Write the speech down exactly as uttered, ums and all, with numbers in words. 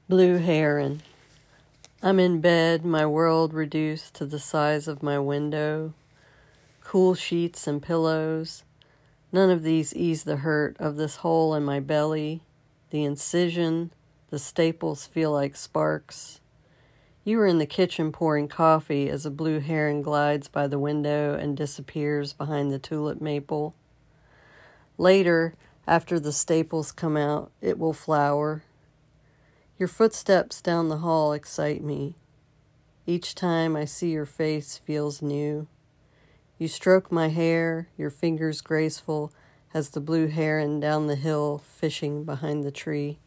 Blue heron. I'm in bed, my world reduced to the size of my window. Cool sheets and pillows. None of these ease the hurt of this hole in my belly. The incision, the staples feel like sparks. You are in the kitchen pouring coffee as a blue heron glides by the window and disappears behind the tulip maple. Later, after the staples come out, it will flower. Your footsteps down the hall excite me. Each time I see your face feels new. You stroke my hair, your fingers graceful as the blue heron down the hill fishing behind the tree.